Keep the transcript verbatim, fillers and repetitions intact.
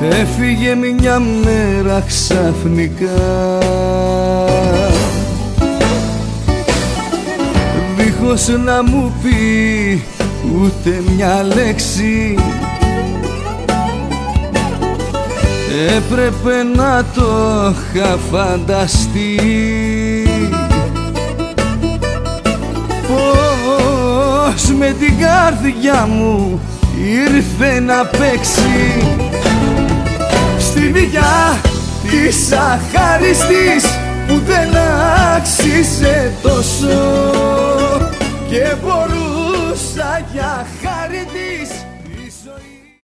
έφυγε μια μέρα ξαφνικά, δίχως να μου πει ούτε μια λέξη. Έπρεπε να το είχα φανταστεί, πως με την καρδιά μου ήρθε να παίξει. Στη δικιά της αχάριστης που δεν άξιζε τόσο, και μπορούσα για χάρη της η ζωή